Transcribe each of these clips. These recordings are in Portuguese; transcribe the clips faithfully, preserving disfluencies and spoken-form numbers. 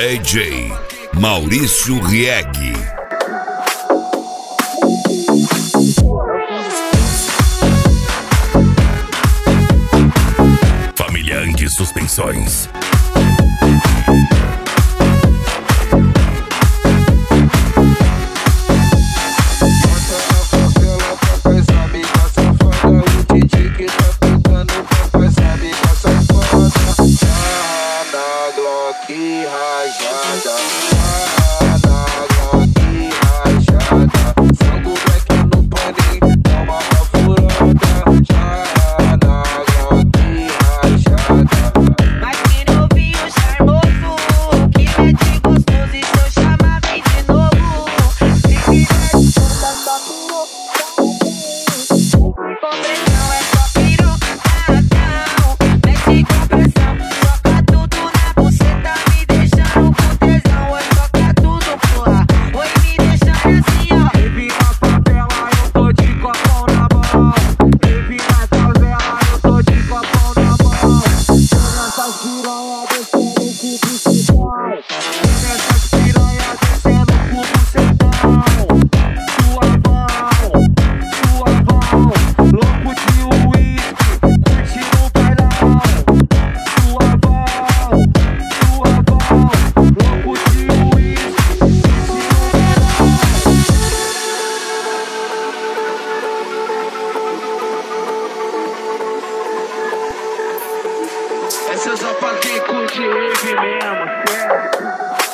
D J Maurício Rieg. Família Suspensões. Essa é só pra quem curte rave mesmo, certo?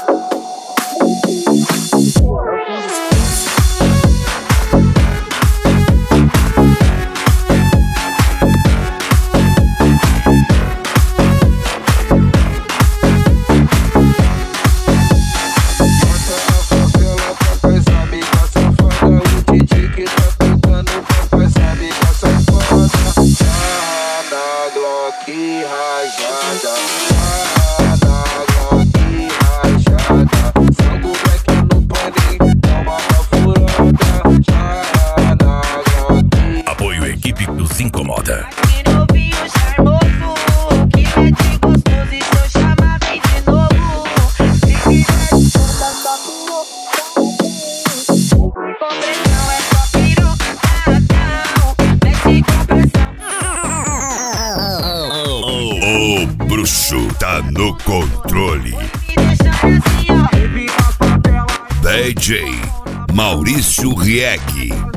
Que rajada, ah, na Glock rajada, jogo black no paninho, dá uma furada, já na Glock. Apoio equipe dos Incomoda. Aqui novinho charmoso, que mete gostoso e se eu chamar vem de novo. Se com pressão é só pirocadão, mexe com pressão. O bruxo tá no controle. D J Maurício Rieg.